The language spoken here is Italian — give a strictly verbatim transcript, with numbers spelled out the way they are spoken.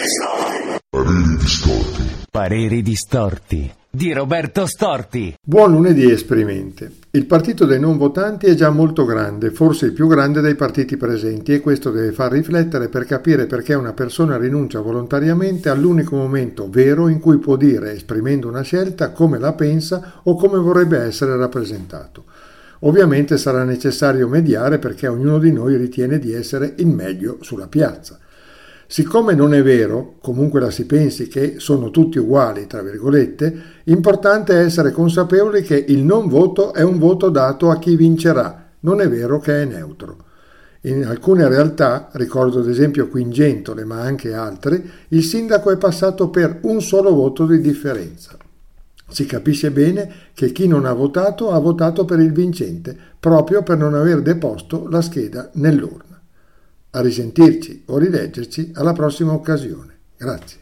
Pareri distorti. Pareri distorti di Roberto Storti. Buon lunedì esprimente. Il partito dei non votanti è già molto grande, forse il più grande dei partiti presenti, e questo deve far riflettere per capire perché una persona rinuncia volontariamente all'unico momento vero in cui può dire, esprimendo una scelta, come la pensa o come vorrebbe essere rappresentato. Ovviamente sarà necessario mediare perché ognuno di noi ritiene di essere il meglio sulla piazza. Siccome non è vero, comunque la si pensi che sono tutti uguali, tra virgolette, importante è essere consapevoli che il non voto è un voto dato a chi vincerà, non è vero che è neutro. In alcune realtà, ricordo ad esempio qui in Gentole, ma anche altre, il sindaco è passato per un solo voto di differenza. Si capisce bene che chi non ha votato ha votato per il vincente, proprio per non aver deposto la scheda nell'urna. A risentirci o rileggerci alla prossima occasione. Grazie.